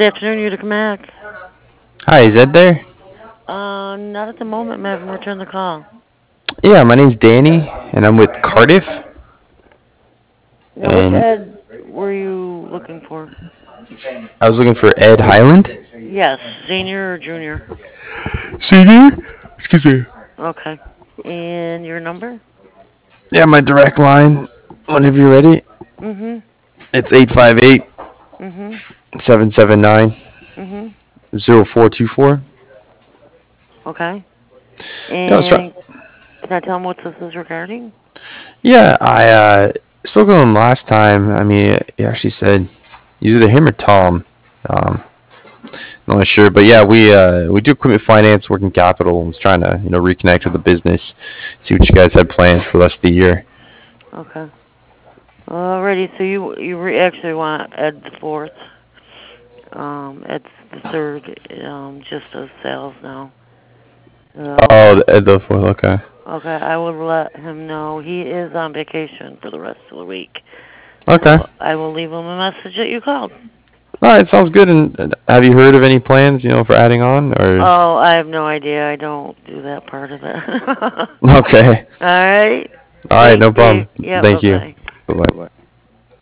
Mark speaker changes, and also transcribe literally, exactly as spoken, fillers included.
Speaker 1: afternoon, Utica Mac.
Speaker 2: Hi, is Ed there?
Speaker 1: Uh, not at the moment, ma'am. Return the call.
Speaker 2: Yeah, my name's Danny, and I'm with Cardiff.
Speaker 1: Now, which
Speaker 2: And
Speaker 1: Ed were you looking for?
Speaker 2: I was looking for Ed Highland.
Speaker 1: Yes, senior or junior?
Speaker 2: Senior? Excuse me.
Speaker 1: Okay. And your number?
Speaker 2: Yeah, my direct line. Whenever you're ready,
Speaker 1: Mm-hmm.
Speaker 2: it's eight five eight,
Speaker 1: Mm-hmm.
Speaker 2: seven seven nine,
Speaker 1: Mm-hmm.
Speaker 2: zero four two four.
Speaker 1: Okay.
Speaker 2: Yeah, I was trying.
Speaker 1: And can I tell him what this is regarding?
Speaker 2: Yeah, I uh, spoke with him last time. I mean, he actually said either him or Tom. Um, not really sure, but yeah, we uh, we do equipment finance, working capital. I was trying to you know reconnect with the business, see what you guys had planned for the rest of the year.
Speaker 1: Okay. Alrighty, so you you re- actually want Ed the fourth. Um, Ed's the third. Um, just does sales now. So,
Speaker 2: Oh, the Ed the fourth. Okay.
Speaker 1: okay, I will let him know. He is on vacation for the rest of the week.
Speaker 2: Okay.
Speaker 1: So I will leave him a message that you called.
Speaker 2: All right, sounds good. And uh, have you heard of any plans, you know, for adding on or?
Speaker 1: Oh, I have no idea. I don't do that part of it.
Speaker 2: Okay.
Speaker 1: All right.
Speaker 2: All right,
Speaker 1: Thank
Speaker 2: no
Speaker 1: you.
Speaker 2: problem.
Speaker 1: Yeah,
Speaker 2: Thank you.
Speaker 1: bye-bye.
Speaker 2: Bye bye.